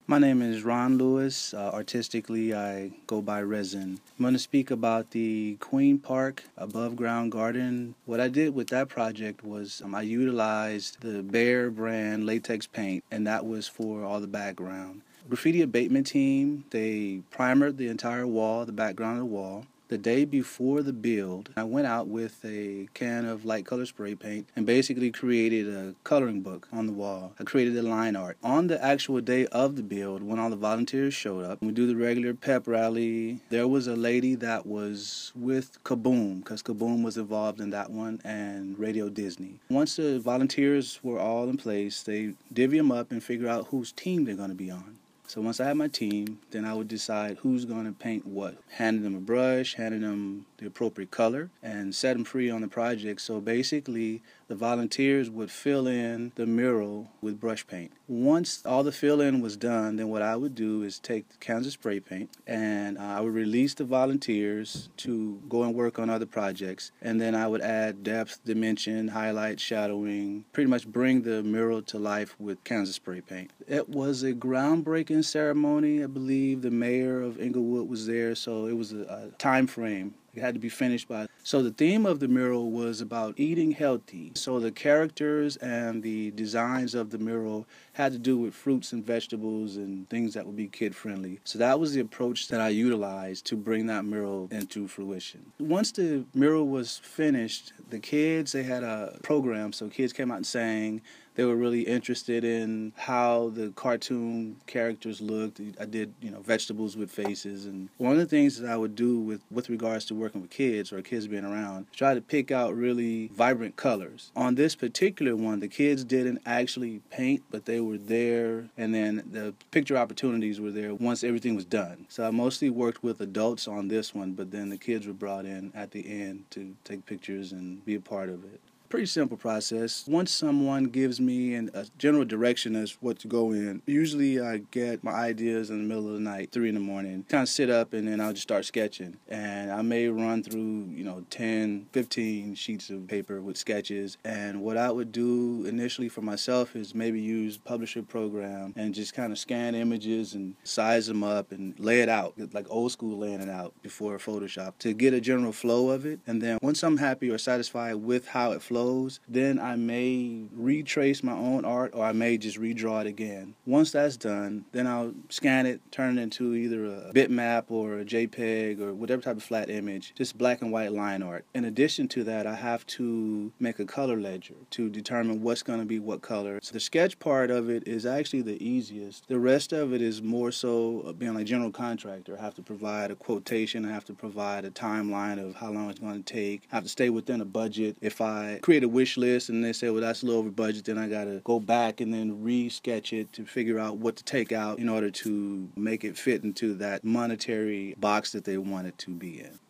My name is Ron Lewis. Artistically, I go by Resin. I'm going to speak about the Queen Park above ground garden. What I did with that project was I utilized the Behr brand latex paint, and that was for all the background. Graffiti abatement team, they primered the entire wall, the background of the wall. The day before the build, I went out with a can of light color spray paint and basically created a coloring book on the wall. I created a line art. On the actual day of the build, when all the volunteers showed up, we do the regular pep rally. There was a lady that was with Kaboom, because Kaboom was involved in that one, and Radio Disney. Once the volunteers were all in place, they divvy them up and figure out whose team they're going to be on. So once I had my team, then I would decide who's going to paint what. Handed them a brush, handed them the appropriate color, and set them free on the project. So basically, the volunteers would fill in the mural with brush paint. Once all the fill-in was done, then what I would do is take the cans of spray paint, and I would release the volunteers to go and work on other projects. And then I would add depth, dimension, highlight, shadowing, pretty much bring the mural to life with cans of spray paint. It was a groundbreaking ceremony. I believe the mayor of Inglewood was there, so it was a time frame. It had to be finished by. So the theme of the mural was about eating healthy. So the characters and the designs of the mural had to do with fruits and vegetables and things that would be kid-friendly. So that was the approach that I utilized to bring that mural into fruition. Once the mural was finished, the kids, they had a program, so kids came out and sang. They were really interested in how the cartoon characters looked. I did, vegetables with faces. And one of the things that I would do with regards to working with kids or kids being around, try to pick out really vibrant colors. On this particular one, the kids didn't actually paint, but they were there, and then the picture opportunities were there once everything was done. So I mostly worked with adults on this one, but then the kids were brought in at the end to take pictures and be a part of it. Pretty simple process. Once someone gives me a general direction as what to go in, usually I get my ideas in the middle of the night, 3 in the morning, kind of sit up and then I'll just start sketching. And I may run through, 10, 15 sheets of paper with sketches. And what I would do initially for myself is maybe use Publisher program and just kind of scan images and size them up and lay it out, like old school laying it out before Photoshop to get a general flow of it. And then once I'm happy or satisfied with how it flows, then I may retrace my own art or I may just redraw it again. Once that's done, then I'll scan it, turn it into either a bitmap or a JPEG or whatever type of flat image, just black and white line art. In addition to that, I have to make a color ledger to determine what's going to be what color. So the sketch part of it is actually the easiest. The rest of it is more so being like general contractor. I have to provide a quotation, I have to provide a timeline of how long it's going to take. I have to stay within a budget. If I create a wish list and they say, well, that's a little over budget, then I got to go back and then re-sketch it to figure out what to take out in order to make it fit into that monetary box that they want it to be in.